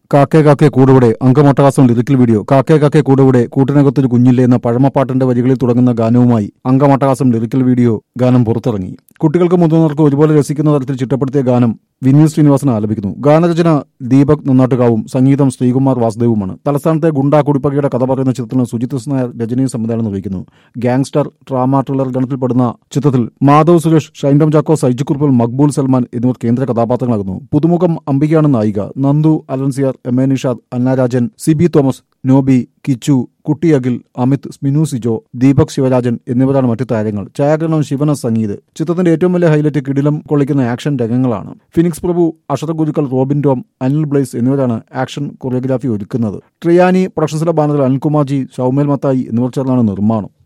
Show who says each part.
Speaker 1: കാക്കേ കാക്കേ Koodevide അങ്കമട്ടഹാസം lyrical video കാക്കേ കാക്കേ കൂടെവിടെ കൂട്ടിനകത്തൊരു കുഞ്ഞില്ലേ എന്ന പഴമപ്പാട്ടിന്റെ വരികളിൽ തുടങ്ങുന്ന ഗാനവുമായി അങ്കമട്ടഹാസം ലിറിക്കൽ വീഡിയോ ഗാനം പുറത്തിറങ്ങി. കുട്ടികൾക്ക് മുതിർന്നവർക്ക് ഒരുപോലെ രസിക്കുന്ന തരത്തിൽ ചിട്ടപ്പെടുത്തിയ ഗാനം വിനീത് ശ്രീനിവാസൻ ആലപിക്കുന്നു. ഗാനരചന ദീപക് നന്നാട്ടുകാവും, സംഗീതം ശ്രീകുമാർ വാസുദേവുമാണ്. തലസ്ഥാനത്തെ ഗുണ്ടാ കുടിപ്പകയുടെ കഥ പറയുന്ന ചിത്രത്തിന് സുജിത് നായർ രചനയും സംവിധാനം നിർവഹിക്കുന്നു. ഗാങ്സ്റ്റർ ഡ്രാമ ത്രില്ലർ ഗണത്തിൽപ്പെടുന്ന ചിത്രത്തിൽ മാധവ് സുരേഷ്, ഷൈൻഡം ചാക്കോ, സൈജു കുറുപ്പൽ, മക്ബൂൽ സൽമാൻ എന്നിവർ കേന്ദ്ര കഥാപാത്രങ്ങളാകുന്നു. പുതുമുഖം അംബികയാണ് നായിക. നന്ദു, അലൻസിയർ, എം എ നിഷാദ്, അന്നാരാജൻ, സിബി തോമസ്, നോബി, കിച്ചു, കുട്ടി അഖിൽ, അമിത്, സ്മിനു സിജോ, ദീപക് ശിവരാജൻ എന്നിവരാണ് മറ്റു താരങ്ങൾ. ഛായാഗ്രഹണം ശിവന സംഗീത്. ചിത്രത്തിന്റെ ഏറ്റവും വലിയ ഹൈലൈറ്റ് കിടിലം കൊള്ളിക്കുന്ന ആക്ഷൻ രംഗങ്ങളാണ്. Phoenix Prabhu, Ashraf Gurukkal, Robin Tom, Anil Blaise എന്നിവരാണ് ആക്ഷൻ കൊറിയോഗ്രാഫി ഒരുക്കുന്നത്. ട്രിയാനി പ്രൊഡക്ഷൻസിലെ ബാനറിൽ അനിൽകുമാർ ജി, ഷൗമേൽ മത്തായി എന്നിവർ ചേർന്നാണ് നിർമ്മാണം.